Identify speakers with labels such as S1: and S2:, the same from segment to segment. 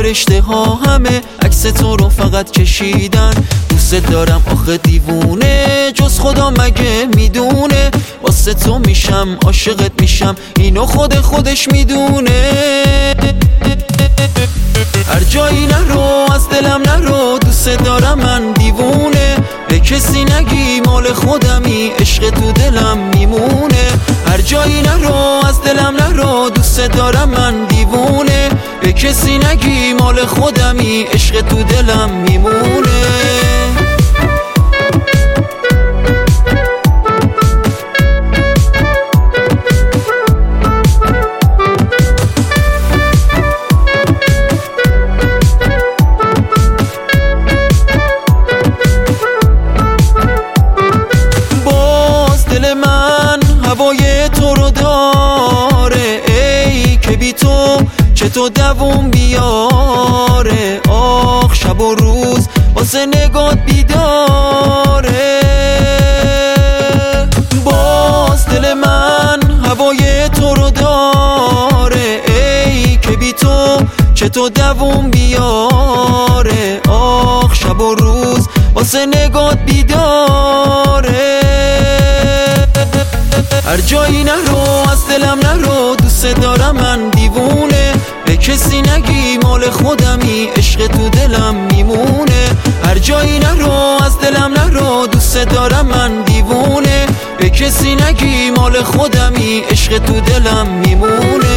S1: فرشته ها همه عکس تو رو فقط کشیدن. دوست دارم آخه دیوونه، جز خدا مگه میدونه؟ واسه تو میشم عاشقت میشم، اینو خودش میدونه. هر جایی نرو از دلم نرو، دوست دارم من دیوونه. به کسی نگی مال خودمی، عشق تو دلم میمونه. هر جایی نرو از دلم نرو، دوست دارم من دیوونه. به کسی نگی مال خودمی، عشق تو دلم میمونه. هوای تو رو داره، ای که بی تو چطور دووم بیاره. آخ شب و روز واسه نگات بیداره. باز دل من هوای تو رو داره، ای که بی تو چطور دووم بیاره. آخ شب و روز واسه نگات بیداره. هر جایی نرو از دلم نرو، دوست دارم من دیوونه. به کسی نگی مال خودمی، عشق تو دلم میمونه. هر جایی نرو از دلم نرو، دوست دارم من دیوونه. به کسی نگی مال خودمی، عشق تو دلم میمونه.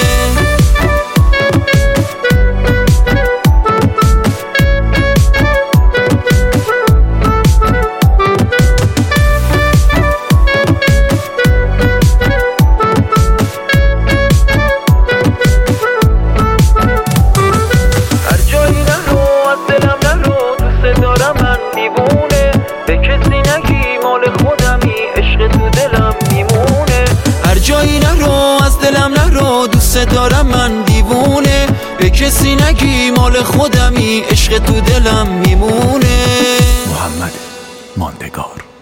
S1: جایی نرو از دلم نرو، دوست دارم من دیوونه. به کسی نگی مال خودمی، عشق تو دلم میمونه.
S2: محمد ماندگار.